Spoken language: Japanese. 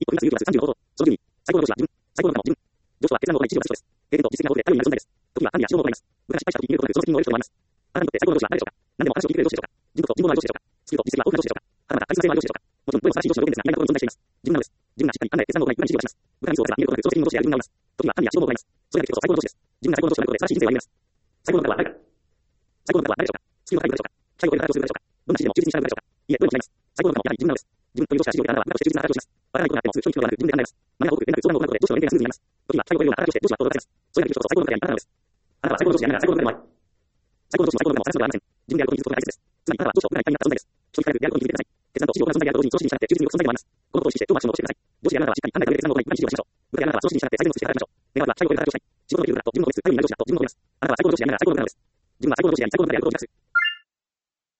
一個分が数有機は30の方法。その順に、最高の動詞は順、最高の動詞は順。上司は決断の方で一時の話です。平等と実績な方であるようになる存在です。時は単に足をもらいます。部が失敗したときに見ることなくその責任を負える人もあります。あなたにとって最高の上司は誰でしょうか。何でも話を聞いてくれる上司でしょうか。順と人望のある上司でしょうか。スキルと実績は豊富な上司でしょうか。はたまたカリスマ性のある上司でしょうか。もちろん声の素晴らしい上司の条件ですが、意外なところに存在しています。自分なのです。自分がしっかり考えて決断の方が一番指示をします。部下にそうせば見ることなくその責任を持ち上げる自分がおります。時は単に足をもらいます。それだけこそ最高の上司です。自分が最高の上司となることで素晴らしい人生を歩みます。最高の部下は誰か。最高の部下は誰でしょうか。スキルの高い部下でしょうか。最後に話をする部下でしょうか。どんな指示でも忠実に従う部下でしょうか。いえ、どれも違います。最高の部下もやはり自分なのです。自分という上司が指示を受けたならば、部下として忠実な働きをします。バラないことがあっても数人の人がなく自分で考えます。マナーが多く連絡相談を行うことで上司の連携がスムーズになります。時は最後のような働きをして上司は行動を出せます。それだけこそ最高の部下でありあなたなのです。あなたは最高の上司でありながら最高の部下でもある。最高の上司も最高の部下も探すのではありません。自分であることに気づくことが大切です。つまりあなたは上司と部下に一体になった存在です。一人からであることに気づいてください。決断と指示を行う存在であると同時に上司に従って忠実に動く存在でもあります。このことを意識してどんなアクションも起こしてください。上司であなたはしっかり考えた上で決断の行い、一番指示をしましょう。部下であなたは上司に従って最善の尽くしで働きましょう。願わくは最高の働きをしたい。仕事のできる部下と自分のです。頼りになる上司だと自分の思います。あなたは最高の上司でありながら最高の部下なのです。自分は最高の上司であり最高の部下であることを自覚する。